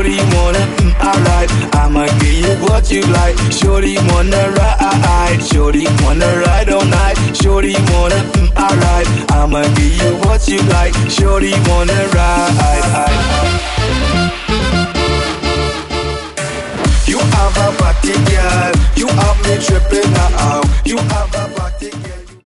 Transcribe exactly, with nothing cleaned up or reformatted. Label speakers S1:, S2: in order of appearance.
S1: Shorty wanna, mm, alright, I'ma give you what you like. Shorty wanna ride, Shorty wanna ride on